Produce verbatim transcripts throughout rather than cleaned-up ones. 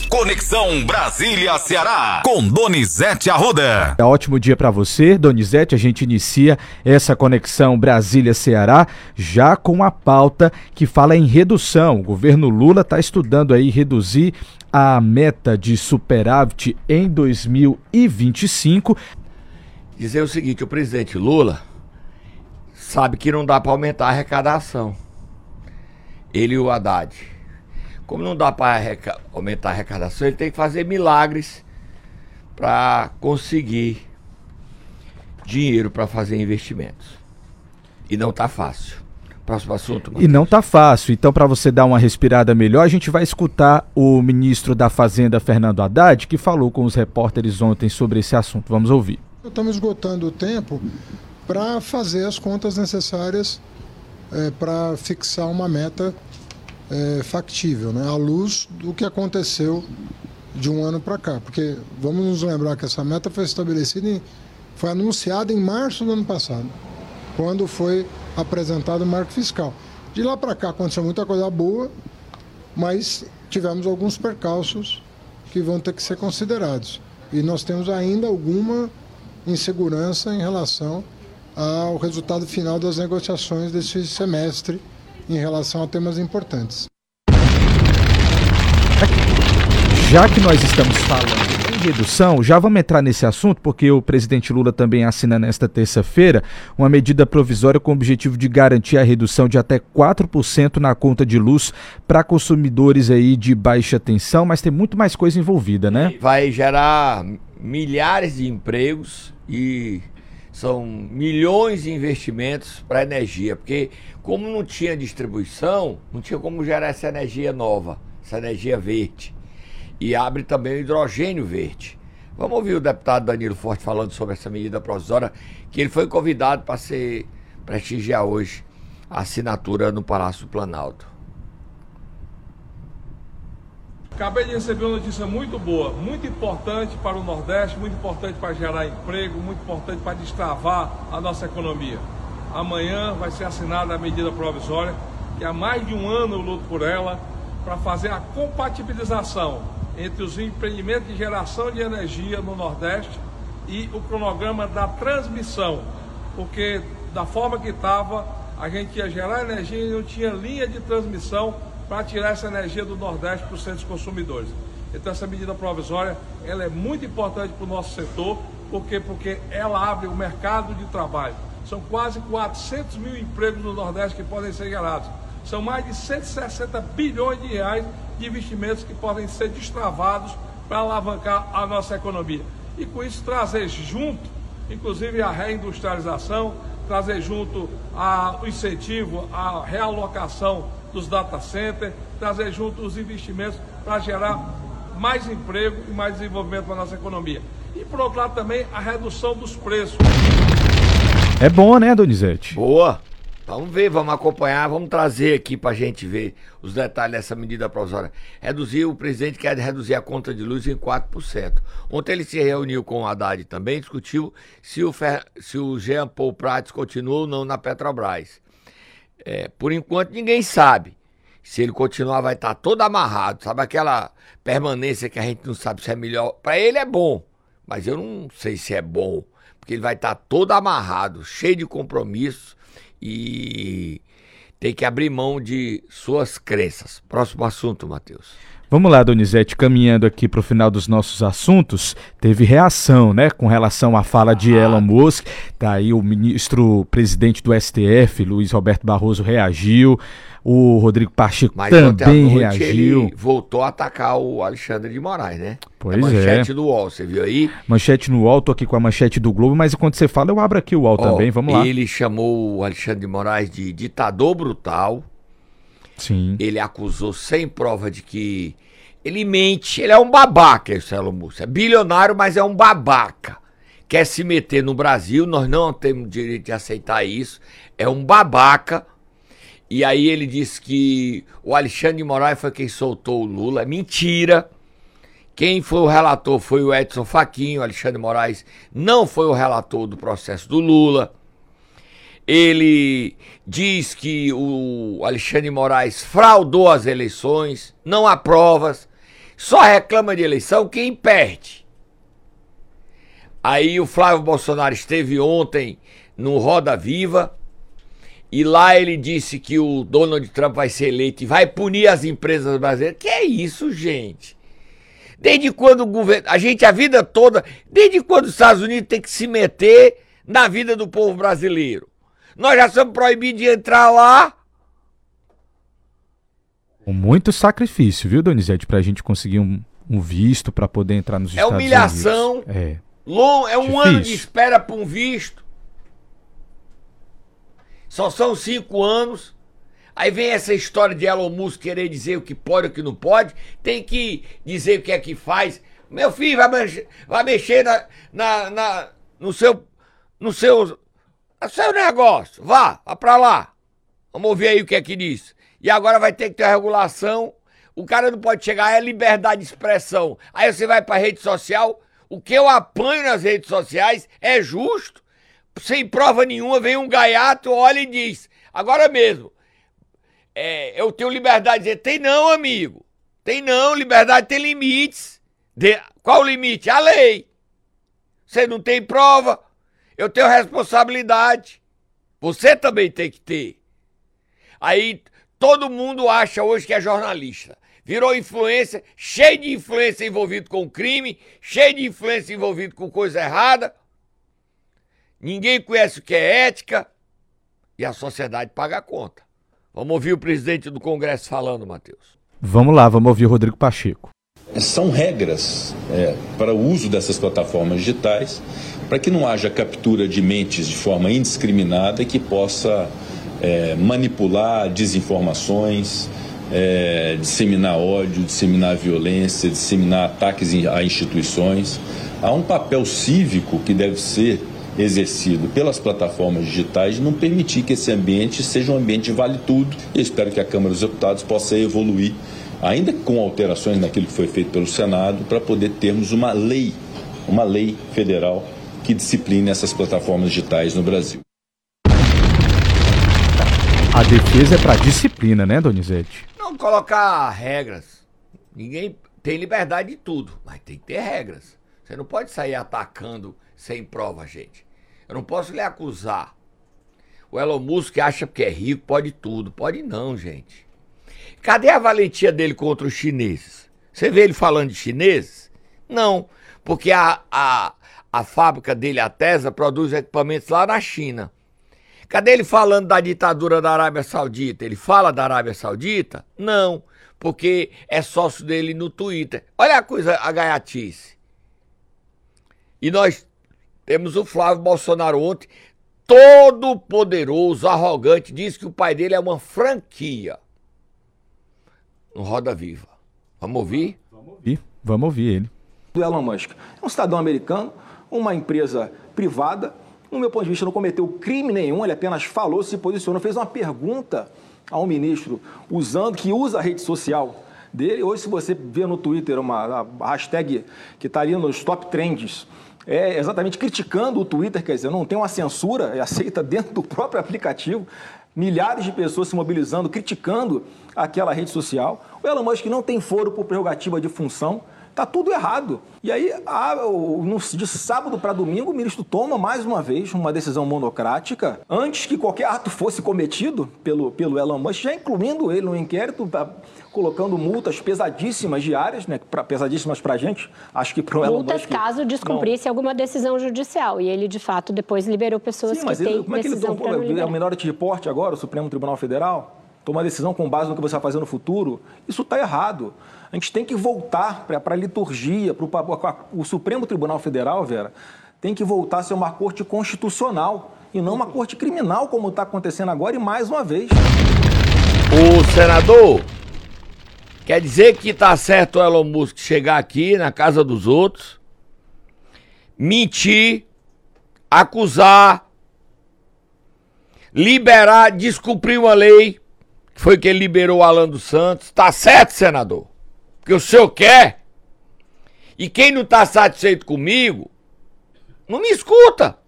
Conexão Brasília-Ceará, com Donizete Arruda. É um ótimo dia para você, Donizete. A gente inicia essa Conexão Brasília-Ceará já com a pauta que fala em redução. O governo Lula está estudando aí reduzir a meta de superávit em dois mil e vinte e cinco. Dizer o seguinte, o presidente Lula sabe que não dá para aumentar a arrecadação. Ele e o Haddad. Como não dá para aumentar a arrecadação, ele tem que fazer milagres para conseguir dinheiro para fazer investimentos. E não tá fácil. Próximo assunto, Matheus. E não tá fácil. Então, para você dar uma respirada melhor, a gente vai escutar o ministro da Fazenda, Fernando Haddad, que falou com os repórteres ontem sobre esse assunto. Vamos ouvir. Estamos esgotando o tempo para fazer as contas necessárias é, para fixar uma meta é, factível, né? À luz do que aconteceu de um ano para cá. Porque vamos nos lembrar que essa meta foi estabelecida, em, foi anunciada em março do ano passado, quando foi apresentado o marco fiscal. De lá para cá aconteceu muita coisa boa, mas tivemos alguns percalços que vão ter que ser considerados. E nós temos ainda alguma insegurança em relação ao resultado final das negociações desse semestre em relação a temas importantes. Já que nós estamos falando em redução, já vamos entrar nesse assunto, porque o presidente Lula também assina nesta terça-feira uma medida provisória com o objetivo de garantir a redução de até quatro por cento na conta de luz para consumidores aí de baixa tensão, mas tem muito mais coisa envolvida, né? Vai gerar milhares de empregos e são milhões de investimentos para energia, porque como não tinha distribuição, não tinha como gerar essa energia nova, essa energia verde. E abre também o hidrogênio verde. Vamos ouvir o deputado Danilo Forte falando sobre essa medida provisória, que ele foi convidado para ser prestigiar hoje a assinatura no Palácio do Planalto. Acabei de receber uma notícia muito boa, muito importante para o Nordeste, muito importante para gerar emprego, muito importante para destravar a nossa economia. Amanhã vai ser assinada a medida provisória, que há mais de um ano eu luto por ela, para fazer a compatibilização entre os empreendimentos de geração de energia no Nordeste e o cronograma da transmissão, porque da forma que estava, a gente ia gerar energia e não tinha linha de transmissão para tirar essa energia do Nordeste para os centros consumidores. Então essa medida provisória ela é muito importante para o nosso setor, porque, porque ela abre o mercado de trabalho. São quase quatrocentos mil empregos no Nordeste que podem ser gerados. São mais de cento e sessenta bilhões de reais de investimentos que podem ser destravados para alavancar a nossa economia. E com isso trazer junto, inclusive a reindustrialização, trazer junto a, o incentivo, a realocação dos data centers, trazer junto os investimentos para gerar mais emprego e mais desenvolvimento para a nossa economia. E por outro lado também a redução dos preços. É bom, né, Donizete? Boa! Vamos ver, vamos acompanhar, vamos trazer aqui para a gente ver os detalhes dessa medida provisória. Reduzir, o presidente quer reduzir a conta de luz em quatro por cento. Ontem ele se reuniu com o Haddad também, discutiu se o, Fer, se o Jean Paul Prats continua ou não na Petrobras. É, por enquanto ninguém sabe. Se ele continuar vai estar todo amarrado, sabe aquela permanência que a gente não sabe se é melhor. Para ele é bom, mas eu não sei se é bom, porque ele vai estar todo amarrado, cheio de compromissos e tem que abrir mão de suas crenças. Próximo assunto, Matheus. Vamos lá, Donizete, caminhando aqui para o final dos nossos assuntos, teve reação, né, com relação à fala de Elon Musk. Tá aí o ministro-presidente do S T F, Luiz Roberto Barroso, reagiu, o Rodrigo Pacheco Mas também noite reagiu. Ele voltou a atacar o Alexandre de Moraes, né? Pois a manchete é. do U O L, você viu aí? Manchete no U O L, tô aqui com a manchete do Globo, mas enquanto você fala, eu abro aqui o U O L oh, também, vamos lá. Ele chamou o Alexandre de Moraes de ditador brutal. Sim. Ele acusou sem prova de que ele mente, ele é um babaca, esse Elon Musk. É bilionário, mas é um babaca. Quer se meter no Brasil, nós não temos direito de aceitar isso. É um babaca. E aí ele disse que o Alexandre de Moraes foi quem soltou o Lula. É mentira. Quem foi o relator foi o Edson Fachin. O Alexandre de Moraes não foi o relator do processo do Lula. Ele diz que o Alexandre de Moraes fraudou as eleições, não há provas. Só reclama de eleição quem perde. Aí o Flávio Bolsonaro esteve ontem no Roda Viva e lá ele disse que o Donald Trump vai ser eleito e vai punir as empresas brasileiras. Que é isso, gente? Desde quando o governo... A gente a vida toda... Desde quando os Estados Unidos tem que se meter na vida do povo brasileiro? Nós já somos proibidos de entrar lá. Com muito sacrifício, viu, Donizete, pra gente conseguir um, um visto pra poder entrar nos é Estados humilhação, Unidos. É humilhação. É um difícil. ano de espera pra um visto. Só são cinco anos. Aí vem essa história de Elon Musk querer dizer o que pode e o que não pode. Tem que dizer o que é que faz. Meu filho, vai mexer, vai mexer na, na, na, no seu... No seu... No seu negócio. Vá, vá pra lá. Vamos ver aí o que é que diz. E agora vai ter que ter a regulação. O cara não pode chegar, é liberdade de expressão. Aí você vai pra rede social. O que eu apanho nas redes sociais é justo. Sem prova nenhuma, vem um gaiato, olha e diz. Agora mesmo. É, eu tenho liberdade de dizer, tem não, amigo. Tem não, liberdade tem limites. De, qual o limite? A lei. Você não tem prova, eu tenho responsabilidade. Você também tem que ter. Aí todo mundo acha hoje que é jornalista. Virou influência, cheio de influência envolvido com crime, cheio de influência envolvido com coisa errada. Ninguém conhece o que é ética e a sociedade paga a conta. Vamos ouvir o presidente do Congresso falando, Matheus. Vamos lá, vamos ouvir o Rodrigo Pacheco. São regras é, para o uso dessas plataformas digitais, para que não haja captura de mentes de forma indiscriminada e que possa é, manipular desinformações, é, disseminar ódio, disseminar violência, disseminar ataques a instituições. Há um papel cívico que deve ser exercido pelas plataformas digitais de não permitir que esse ambiente seja um ambiente de vale tudo. Eu espero que a Câmara dos Deputados possa evoluir, ainda com alterações naquilo que foi feito pelo Senado, para poder termos uma lei, uma lei federal que discipline essas plataformas digitais no Brasil. A defesa é para disciplina, né, Donizete? Não colocar regras. Ninguém tem liberdade de tudo, mas tem que ter regras. Você não pode sair atacando sem prova, gente. Eu não posso lhe acusar. O Elon Musk acha que é rico, pode tudo. Pode não, gente. Cadê a valentia dele contra os chineses? Você vê ele falando de chineses? Não, porque a, a, a fábrica dele, a Tesla, produz equipamentos lá na China. Cadê ele falando da ditadura da Arábia Saudita? Ele fala da Arábia Saudita? Não, porque é sócio dele no Twitter. Olha a coisa, a gaiatice. E nós temos o Flávio Bolsonaro ontem, todo poderoso, arrogante, diz que o pai dele é uma franquia. No Roda Viva. Vamos ouvir? Vamos ouvir, vamos ouvir ele. Do Elon Musk. É um cidadão americano, uma empresa privada, no meu ponto de vista não cometeu crime nenhum, ele apenas falou, se posicionou, fez uma pergunta ao ministro, usando, que usa a rede social dele. Hoje, se você vê no Twitter uma hashtag que está ali nos top trends, é exatamente criticando o Twitter, quer dizer, não tem uma censura, é aceita dentro do próprio aplicativo, milhares de pessoas se mobilizando, criticando aquela rede social. O Elon Musk não tem foro por prerrogativa de função, está tudo errado. E aí, de sábado para domingo, o ministro toma mais uma vez uma decisão monocrática, antes que qualquer ato fosse cometido pelo, pelo Elon Musk, já incluindo ele no inquérito, colocando multas pesadíssimas diárias, né, pra, pesadíssimas para a gente, acho que para o Elon Musk... Multas caso descumprisse não. alguma decisão judicial, e ele, de fato, depois liberou pessoas Sim, que têm decisão. Como é que ele tomou? É o Minority Report agora, o Supremo Tribunal Federal? Toma decisão com base no que você vai fazer no futuro? Isso está errado. A gente tem que voltar para a liturgia, para o Supremo Tribunal Federal, Vera, tem que voltar a ser uma corte constitucional e não uma corte criminal, como está acontecendo agora, e mais uma vez. O senador, quer dizer que está certo o Elon Musk chegar aqui na casa dos outros, mentir, acusar, liberar, descumprir uma lei, que foi que ele liberou o Alan dos Santos. Está certo, senador? Que o senhor quer, e quem não está satisfeito comigo, não me escuta.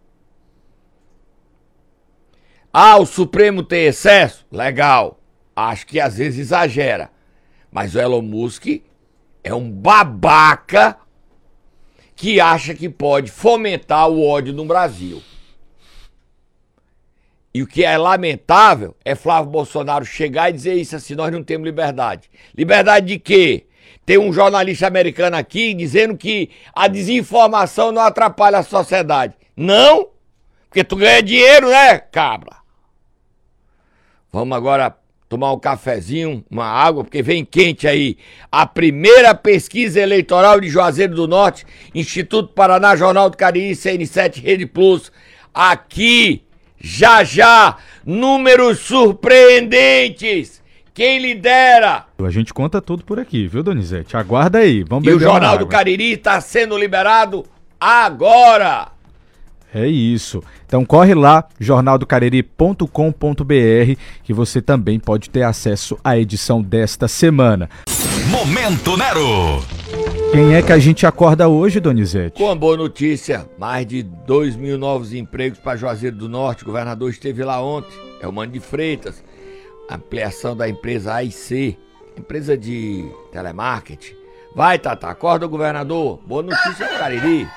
Ah, o Supremo tem excesso? Legal, acho que às vezes exagera, mas o Elon Musk é um babaca que acha que pode fomentar o ódio no Brasil. E o que é lamentável é Flávio Bolsonaro chegar e dizer isso assim: nós não temos liberdade. Liberdade de quê? Tem um jornalista americano aqui dizendo que a desinformação não atrapalha a sociedade. Não, porque tu ganha dinheiro, né, cabra? Vamos agora tomar um cafezinho, uma água, porque vem quente aí. A primeira pesquisa eleitoral de Juazeiro do Norte, Instituto Paraná, Jornal do Cariri, C N sete, Rede Plus. Aqui, já já, números surpreendentes. Quem lidera? A gente conta tudo por aqui, viu, Donizete? Aguarda aí, vamos beber. E o Jornal do Cariri está sendo liberado agora. É isso. Então corre lá, jornal do cariri ponto com ponto b r, que você também pode ter acesso à edição desta semana. Momento Nero. Quem é que a gente acorda hoje, Donizete? Com a boa notícia, mais de dois mil novos empregos para Juazeiro do Norte. O governador esteve lá ontem, é o Mano de Freitas. Ampliação da empresa A I C, empresa de telemarketing. Vai, Tata, acorda, governador. Boa notícia do Cariri.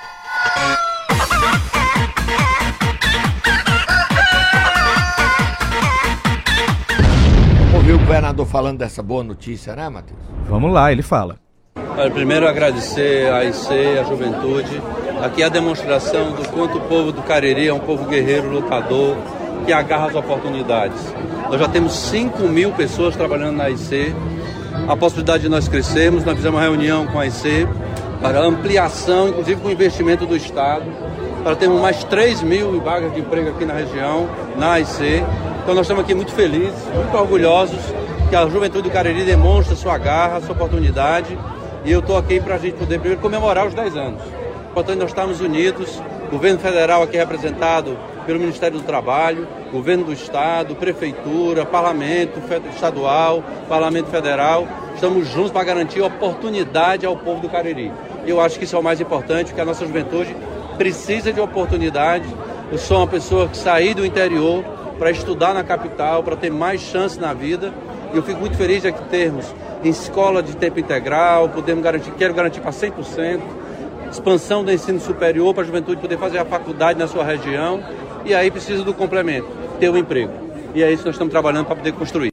Vamos ouvir o governador falando dessa boa notícia, né, Matheus? Vamos lá, ele fala. Primeiro agradecer a A I C, a juventude. Aqui é a demonstração do quanto o povo do Cariri é um povo guerreiro, lutador, que agarra as oportunidades. Nós já temos cinco mil pessoas trabalhando na A I C. A possibilidade de nós crescermos, nós fizemos uma reunião com a A I C para ampliação, inclusive com investimento do Estado, para termos mais três mil vagas de emprego aqui na região, na A I C. Então nós estamos aqui muito felizes, muito orgulhosos que a juventude do Cariri demonstra sua garra, sua oportunidade. E eu estou aqui para a gente poder primeiro comemorar os dez anos. Portanto, nós estamos unidos, governo federal aqui representado pelo Ministério do Trabalho, governo do Estado, prefeitura, parlamento estadual, parlamento federal. Estamos juntos para garantir oportunidade ao povo do Cariri. E eu acho que isso é o mais importante, porque a nossa juventude precisa de oportunidade. Eu sou uma pessoa que saí do interior para estudar na capital, para ter mais chance na vida. E eu fico muito feliz de aqui termos escola de tempo integral, podemos garantir, quero garantir para cem por cento, expansão do ensino superior para a juventude poder fazer a faculdade na sua região. E aí precisa do complemento, ter um emprego. E é isso que nós estamos trabalhando para poder construir.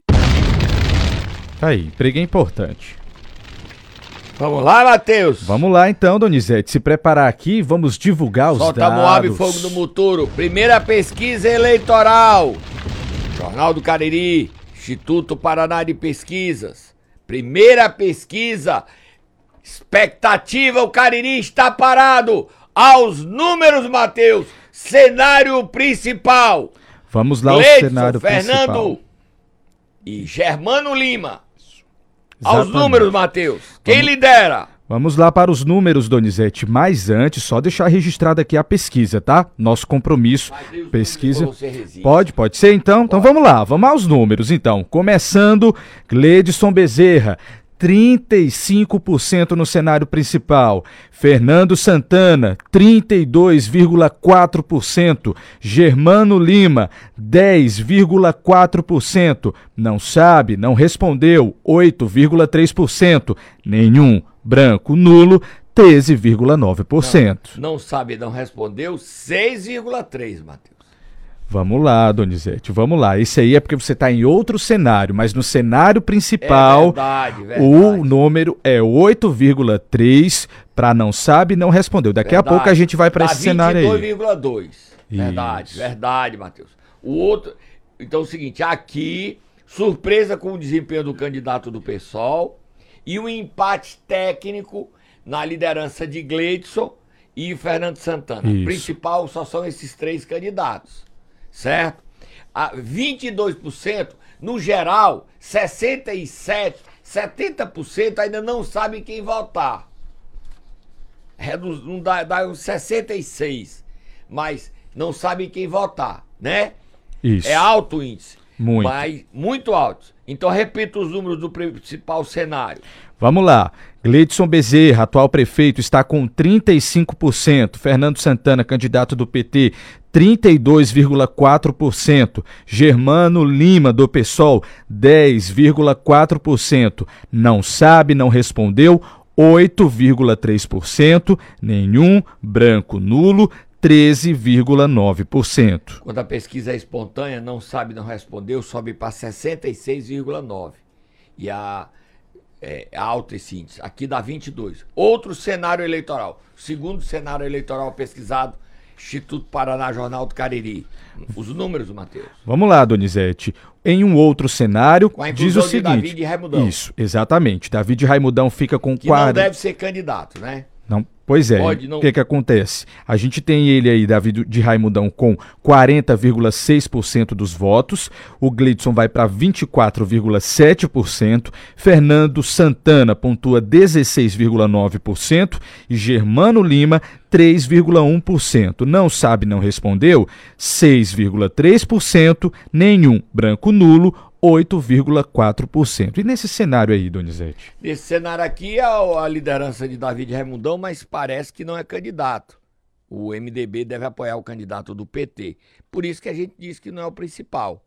Aí, emprego é importante. Vamos lá, Matheus. Vamos lá então, Donizete, se preparar aqui, vamos divulgar os Solta dados. Solta Moab e Fogo do Muturo. Primeira pesquisa eleitoral. Jornal do Cariri, Instituto Paraná de Pesquisas. Primeira pesquisa. Expectativa, o Cariri está parado. Aos números, Matheus. Cenário principal. Vamos lá, Gleidson, o cenário Fernando principal. E Germano Lima. Exatamente. Aos números, Matheus. Quem Vamos... lidera? Vamos lá para os números, Donizete. Mas antes, só deixar registrado aqui a pesquisa, tá? Nosso compromisso. Pesquisa. Pode, pode ser então? Pode. Então vamos lá, vamos aos números então. Começando, Gleidson Bezerra. trinta e cinco por cento no cenário principal. Fernando Santana, trinta e dois vírgula quatro por cento. Germano Lima, dez vírgula quatro por cento. Não sabe, não respondeu, oito vírgula três por cento. Nenhum. Branco, nulo, treze vírgula nove por cento. Não, não sabe, não respondeu, seis vírgula três por cento, Matheus. Vamos lá, Donizete, vamos lá. Isso aí é porque você está em outro cenário, mas no cenário principal, é verdade, verdade. O número é oito vírgula três por cento para não sabe, não respondeu. Daqui verdade. a pouco a gente vai para esse cenário aí. vinte e dois vírgula dois por cento. Verdade, Isso. verdade, Matheus. O outro, então é o seguinte, aqui, surpresa com o desempenho do candidato do PSOL e um empate técnico na liderança de Gleidson e Fernando Santana. Isso. O principal só são esses três candidatos. Certo? A vinte e dois por cento, no geral, sessenta e sete por cento, setenta por cento ainda não sabem quem votar. Reduz, não dá, dá uns sessenta e seis por cento, mas não sabem quem votar, né? Isso. É alto o índice. Muito. Mas muito alto. Então repita os números do principal cenário. Vamos lá. Gleidson Bezerra, atual prefeito, está com trinta e cinco por cento. Fernando Santana, candidato do P T, trinta e dois vírgula quatro por cento. Germano Lima, do PSOL, dez vírgula quatro por cento. Não sabe, não respondeu, oito vírgula três por cento, nenhum, branco, nulo, treze vírgula nove por cento. Quando a pesquisa é espontânea, não sabe, não respondeu, sobe para sessenta e seis vírgula nove por cento. E a é, alta esse índice. Aqui dá vinte e dois. Outro cenário eleitoral. Segundo cenário eleitoral pesquisado, Instituto Paraná Jornal do Cariri. Os números, Matheus. Vamos lá, Donizete. Em um outro cenário, com a diz o seguinte... de David Raimundão. Isso, exatamente. David Raimundão fica com que quarenta... não deve ser candidato, né? Não, pois é, Pode, não... o que que acontece? A gente tem ele aí, David de Raimundão, com quarenta vírgula seis por cento dos votos, o Gleidson vai para vinte e quatro vírgula sete por cento, Fernando Santana pontua dezesseis vírgula nove por cento e Germano Lima três vírgula um por cento. Não sabe, não respondeu, seis vírgula três por cento, nenhum, branco nulo, oito vírgula quatro por cento. E nesse cenário aí, Donizete? Nesse cenário aqui é a liderança de David Raimundão, mas parece que não é candidato. O M D B deve apoiar o candidato do P T. Por isso que a gente diz que não é o principal.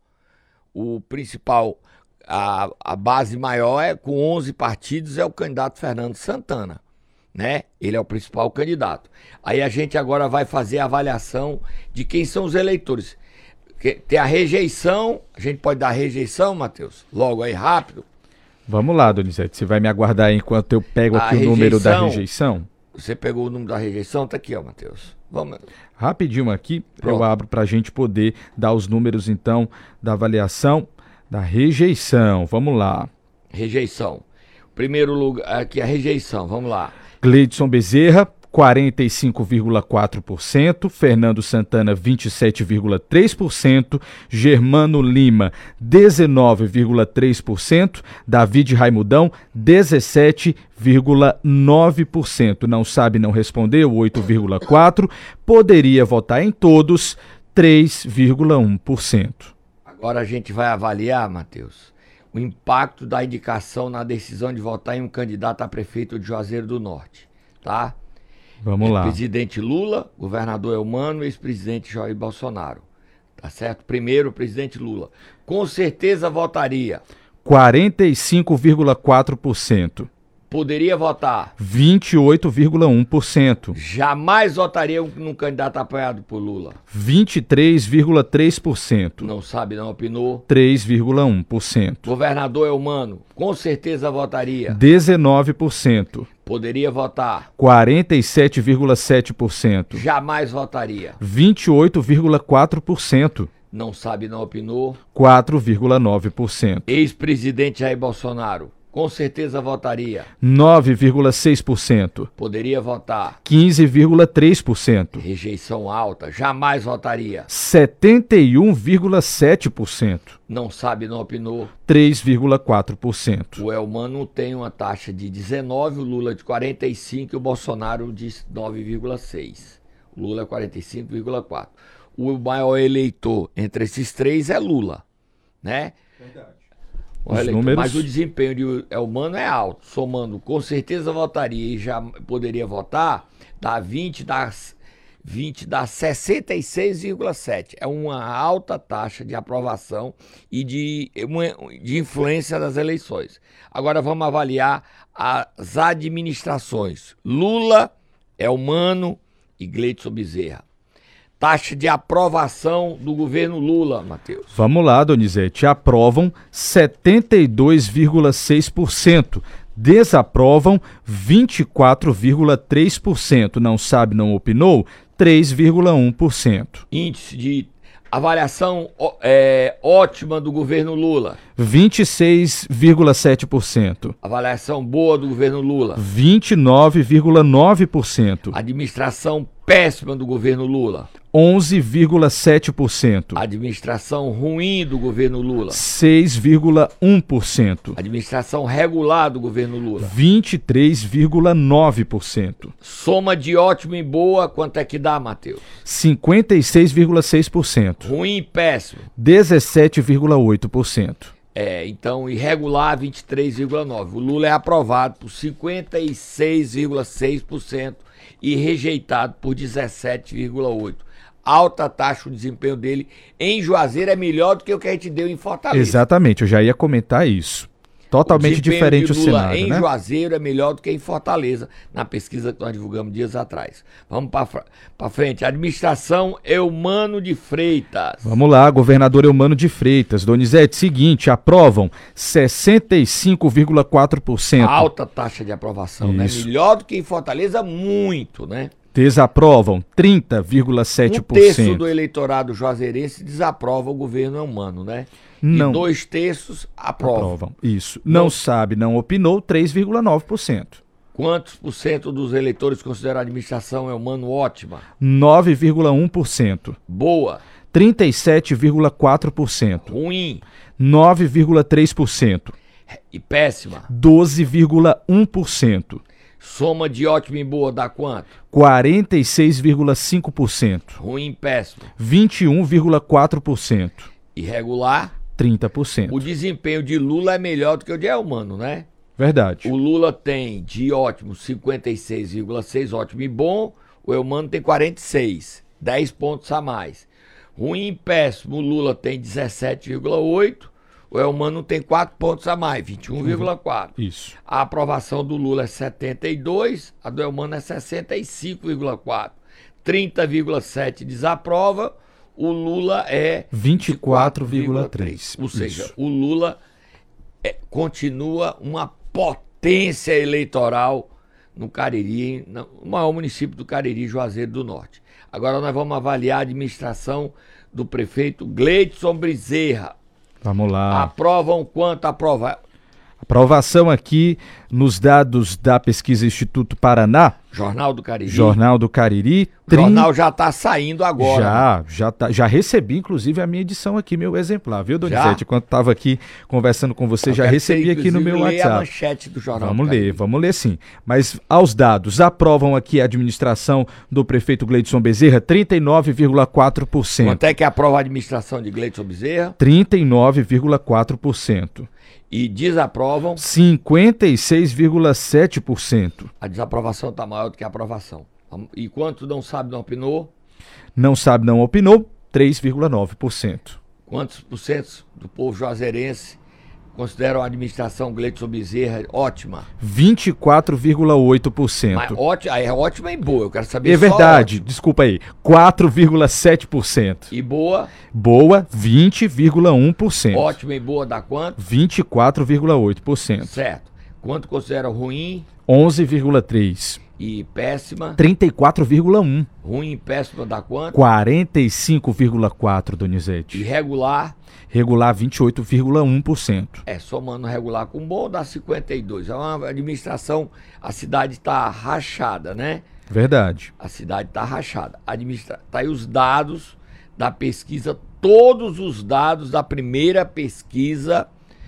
O principal, a, a base maior é com onze partidos, é o candidato Fernando Santana, né? Ele é o principal candidato. Aí a gente agora vai fazer a avaliação de quem são os eleitores. Tem a rejeição, a gente pode dar rejeição, Matheus? Logo aí, rápido. Vamos lá, Donizete, você vai me aguardar aí enquanto eu pego a aqui rejeição, o número da rejeição? Você pegou o número da rejeição? Tá aqui, ó, Matheus. Vamos. Rapidinho aqui, Pronto. Eu abro para a gente poder dar os números, então, da avaliação da rejeição. Vamos lá. Rejeição. Primeiro lugar, aqui a rejeição, vamos lá. Gleidson Bezerra, quarenta e cinco vírgula quatro por cento, Fernando Santana, vinte e sete vírgula três por cento, Germano Lima, dezenove vírgula três por cento, David Raimundão, dezessete vírgula nove por cento. Não sabe, não respondeu, oito vírgula quatro por cento. Poderia votar em todos, três vírgula um por cento. Agora a gente vai avaliar, Matheus, o impacto da indicação na decisão de votar em um candidato a prefeito de Juazeiro do Norte, tá? Vamos lá. Presidente Lula, governador Elmano e ex-presidente Jair Bolsonaro. Tá certo? Primeiro, o presidente Lula. Com certeza votaria. quarenta e cinco vírgula quatro por cento. Poderia votar. vinte e oito vírgula um por cento. Jamais votaria num candidato apoiado por Lula. vinte e três vírgula três por cento. Não sabe, não opinou. três vírgula um por cento. Governador Elmano, com certeza votaria. dezenove por cento. Poderia votar. quarenta e sete vírgula sete por cento. Jamais votaria. vinte e oito vírgula quatro por cento. Não sabe, não opinou. quatro vírgula nove por cento. Ex-presidente Jair Bolsonaro, com certeza votaria. nove vírgula seis por cento. Poderia votar. quinze vírgula três por cento. Rejeição alta, jamais votaria. setenta e um vírgula sete por cento. Não sabe, não opinou. três vírgula quatro por cento. O Elmano tem uma taxa de dezenove, o Lula de quarenta e cinco e o Bolsonaro de nove vírgula seis. O Lula é quarenta e cinco vírgula quatro. O maior eleitor entre esses três é Lula, né? Verdade. O eleitor, números... Mas o desempenho de Elmano é alto, somando, com certeza votaria e já poderia votar, dá vinte, dá, vinte, dá sessenta e seis vírgula sete. É uma alta taxa de aprovação e de, de influência das eleições. Agora vamos avaliar as administrações. Lula, Elmano e Gleidson Bezerra. Taxa de aprovação do governo Lula, Matheus. Vamos lá, Donizete. Aprovam setenta e dois vírgula seis por cento. Desaprovam vinte e quatro vírgula três por cento. Não sabe, não opinou, três vírgula um por cento. Índice de avaliação é, ótima do governo Lula. vinte e seis vírgula sete por cento. Avaliação boa do governo Lula. vinte e nove vírgula nove por cento. Administração péssima do governo Lula. onze vírgula sete por cento. Administração ruim do governo Lula. seis vírgula um por cento. Administração regular do governo Lula. vinte e três vírgula nove por cento. Soma de ótimo e boa, quanto é que dá, Matheus? cinquenta e seis vírgula seis por cento. Ruim e péssimo. dezessete vírgula oito por cento. É, então irregular vinte e três vírgula nove por cento. O Lula é aprovado por cinquenta e seis vírgula seis por cento e rejeitado por dezessete vírgula oito por cento. Alta taxa, o desempenho dele em Juazeiro é melhor do que o que a gente deu em Fortaleza. Exatamente, eu já ia comentar isso. Totalmente diferente o cenário, em né? Juazeiro é melhor do que em Fortaleza, na pesquisa que nós divulgamos dias atrás. Vamos para frente. Administração Eumano de Freitas. Vamos lá, governador Eumano de Freitas. Donizete, seguinte, aprovam sessenta e cinco vírgula quatro por cento. Alta taxa de aprovação, né? Melhor do que em Fortaleza, muito, né? Desaprovam trinta vírgula sete por cento. Um terço do eleitorado juazeirense desaprova o governo Eumano, né? Não. E dois terços aprovam. Aprovam. Isso. Não, não sabe, não opinou, três vírgula nove por cento. Quantos por cento dos eleitores consideram a administração Eumano ótima? nove vírgula um por cento. Boa. trinta e sete vírgula quatro por cento. Ruim. nove vírgula três por cento. E péssima? doze vírgula um por cento. Soma de ótima e boa dá quanto? quarenta e seis vírgula cinco por cento. Ruim e péssimo? vinte e um vírgula quatro por cento. Irregular? trinta por cento. O desempenho de Lula é melhor do que o de Eumano, né? Verdade. O Lula tem de ótimo cinquenta e seis vírgula seis, ótimo e bom. O Eumano tem quarenta e seis, dez pontos a mais. Ruim e péssimo, o Lula tem dezessete vírgula oito. O Eumano tem quatro pontos a mais, vinte e um vírgula quatro. Isso. A aprovação do Lula é setenta e dois, a do Eumano é sessenta e cinco vírgula quatro. trinta vírgula sete desaprova, o Lula é vinte e quatro vírgula três. Ou seja, Isso. o Lula é, continua uma potência eleitoral no Cariri, no maior município do Cariri, Juazeiro do Norte. Agora nós vamos avaliar a administração do prefeito Gleidson Bezerra. Vamos lá. Aprovam quanto aprovar? Aprovação aqui nos dados da pesquisa Instituto Paraná. Jornal do Cariri. Jornal do Cariri. O jornal já está saindo agora. Já, né? já tá. Já recebi, inclusive, a minha edição aqui, meu exemplar, viu, Donizete? Enquanto estava aqui conversando com você, Eu já recebi ser, aqui no meu WhatsApp. A manchete do jornal. Vamos do ler, vamos ler sim. Mas aos dados, aprovam aqui a administração do prefeito Gleidson Bezerra, trinta e nove vírgula quatro por cento. Quanto é que aprova a administração de Gleidson Bezerra? trinta e nove vírgula quatro por cento. E desaprovam? cinquenta e seis vírgula sete por cento. A desaprovação está maior do que a aprovação. E quanto não sabe, não opinou? Não sabe, não opinou, três vírgula nove por cento. Quantos por cento do povo juazeirense consideram a administração Gleidson Bezerra ótima? vinte e quatro vírgula oito por cento. Mas ótima, é ótima e boa, eu quero saber É só verdade, ótima. Desculpa aí, quatro vírgula sete por cento. E boa? Boa, vinte vírgula um por cento. Ótima e boa dá quanto? vinte e quatro vírgula oito por cento. Certo. Quanto considera ruim? onze vírgula três por cento. E péssima? trinta e quatro vírgula um por cento. Ruim e péssima dá quanto? quarenta e cinco vírgula quatro por cento, Donizete. Irregular? Regular, vinte e oito vírgula um por cento. É, somando regular com bom dá cinquenta e dois por cento. É uma administração, a cidade está rachada, né? Verdade. A cidade está rachada. Administra... Tá aí os dados da pesquisa, todos os dados da primeira pesquisa,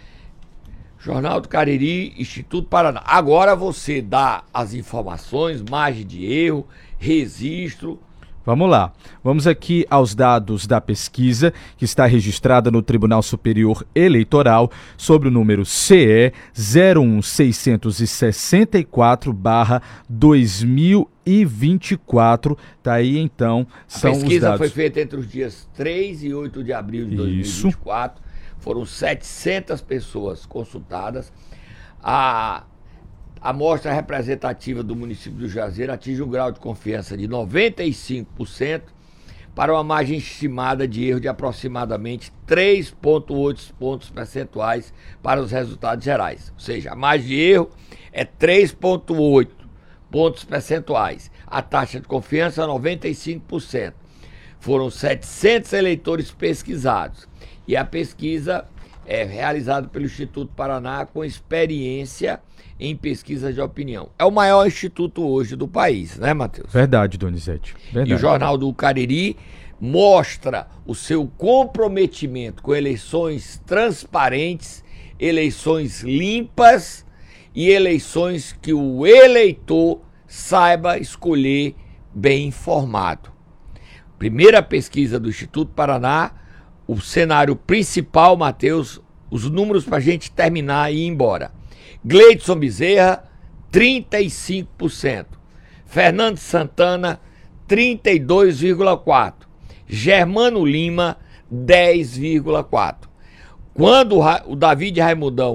Jornal do Cariri, Instituto Paraná. Agora você dá as informações, margem de erro, registro. Vamos lá. Vamos aqui aos dados da pesquisa que está registrada no Tribunal Superior Eleitoral sobre o número C E zero um seiscentos e sessenta e quatro barra dois mil e vinte e quatro. Tá aí então, são os dados. A pesquisa foi feita entre os dias três e oito de abril de dois mil e vinte e quatro. Isso. Foram setecentas pessoas consultadas. A A amostra representativa do município do Juazeiro atinge um grau de confiança de noventa e cinco por cento para uma margem estimada de erro de aproximadamente três vírgula oito pontos percentuais para os resultados gerais. Ou seja, a margem de erro é três vírgula oito pontos percentuais. A taxa de confiança é noventa e cinco por cento. Foram setecentos eleitores pesquisados. E a pesquisa é realizada pelo Instituto Paraná com experiência em pesquisa de opinião. É o maior instituto hoje do país, né, Matheus? Verdade, Donizete. Verdade. E o Jornal do Cariri mostra o seu comprometimento com eleições transparentes, eleições limpas e eleições que o eleitor saiba escolher bem informado. Primeira pesquisa do Instituto Paraná, o cenário principal, Matheus, os números para a gente terminar e ir embora. Gleidson Bezerra, trinta e cinco por cento. Fernando Santana, trinta e dois vírgula quatro por cento. Germano Lima, dez vírgula quatro por cento. Quando o David Raimundão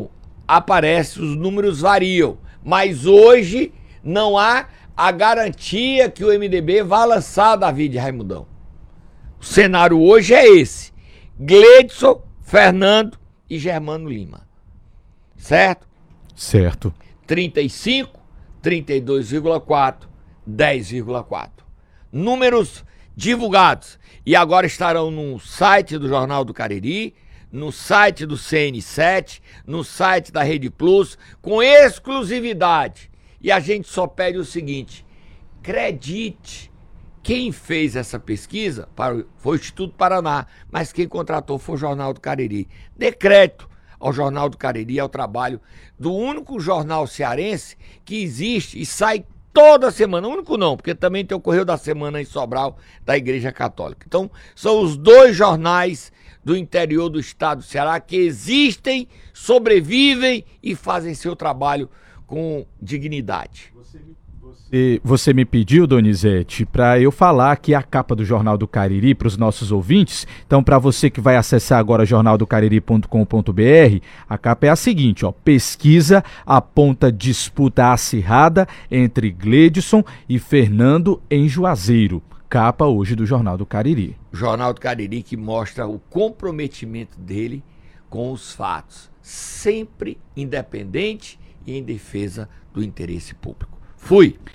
aparece, os números variam. Mas hoje não há a garantia que o M D B vai lançar David Raimundão. O cenário hoje é esse. Gleidson, Fernando e Germano Lima. Certo? Certo. trinta e cinco, trinta e dois vírgula quatro, dez vírgula quatro. Números divulgados. E agora estarão no site do Jornal do Cariri, no site do C N sete, no site da Rede Plus, com exclusividade. E a gente só pede o seguinte: acredite. Quem fez essa pesquisa foi o Instituto Paraná, mas quem contratou foi o Jornal do Cariri. Decreto ao Jornal do Cariri, ao trabalho do único jornal cearense que existe e sai toda semana. O único não, porque também tem o Correio da Semana em Sobral, da Igreja Católica. Então, são os dois jornais do interior do estado do Ceará que existem, sobrevivem e fazem seu trabalho com dignidade. Você, você me pediu, Donizete, para eu falar aqui a capa do Jornal do Cariri para os nossos ouvintes. Então, para você que vai acessar agora jornal do cariri ponto com ponto b r, a capa é a seguinte, ó: pesquisa aponta disputa acirrada entre Gleidson e Fernando em Juazeiro. Capa hoje do Jornal do Cariri. Jornal do Cariri que mostra o comprometimento dele com os fatos, sempre independente e em defesa do interesse público. Fui!